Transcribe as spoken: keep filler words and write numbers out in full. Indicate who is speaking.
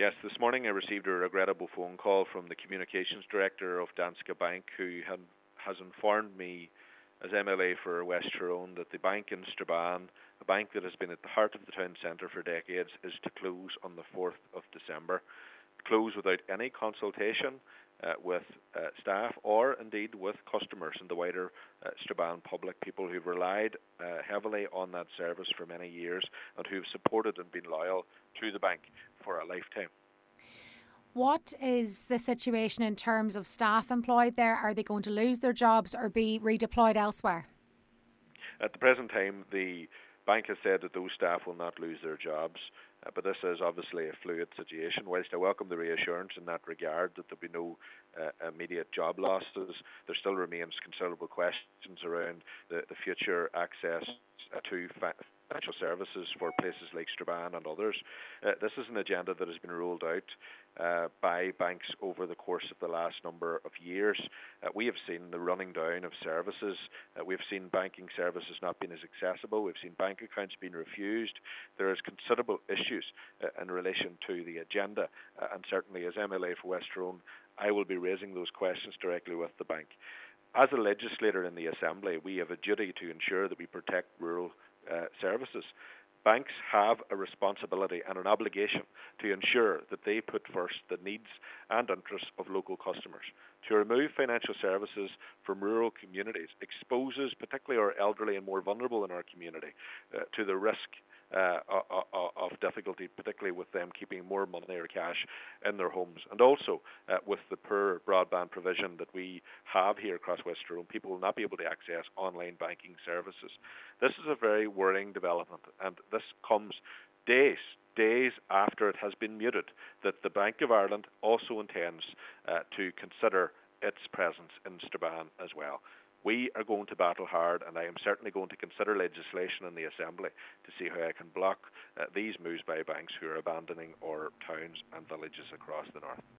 Speaker 1: Yes, this morning I received a regrettable phone call from the communications director of Danske Bank, who had, has informed me as M L A for West Tyrone that the bank in Strabane, a bank that has been at the heart of the town centre for decades, is to close on the fourth of December. Close without any consultation uh, with uh, staff or indeed with customers and the wider uh, Strabane public, people who've relied uh, heavily on that service for many years and who've supported and been loyal to the bank for a lifetime.
Speaker 2: What is the situation in terms of staff employed there? Are they going to lose their jobs or be redeployed elsewhere?
Speaker 1: At the present time, the bank has said that those staff will not lose their jobs, uh, but this is obviously a fluid situation. Whilst I welcome the reassurance in that regard that there will be no uh, immediate job losses, there still remains considerable questions around the, the future access uh, to fa- financial services for places like Strabane and others. Uh, this is an agenda that has been rolled out uh, by banks over the course of the last number of years. Uh, we have seen the running down of services. Uh, we've seen banking services not being as accessible. We've seen bank accounts being refused. There is considerable issues uh, in relation to the agenda, uh, and certainly as M L A for West Tyrone, I will be raising those questions directly with the bank. As a legislator in the Assembly, we have a duty to ensure that we protect rural uh, services. Banks have a responsibility and an obligation to ensure that they put first the needs and interests of local customers. To remove financial services from rural communities exposes particularly our elderly and more vulnerable in our community uh, to the risk uh, of difficulty, particularly with them keeping more money or cash in their homes. And also uh, with the poor broadband provision that we have here across West Tyrone, people will not be able to access online banking services. This is a very worrying development, and this comes days days after it has been mooted that the Bank of Ireland also intends uh, to consider its presence in Strabane as well. We are going to battle hard, and I am certainly going to consider legislation in the Assembly to see how I can block uh, these moves by banks who are abandoning our towns and villages across the north.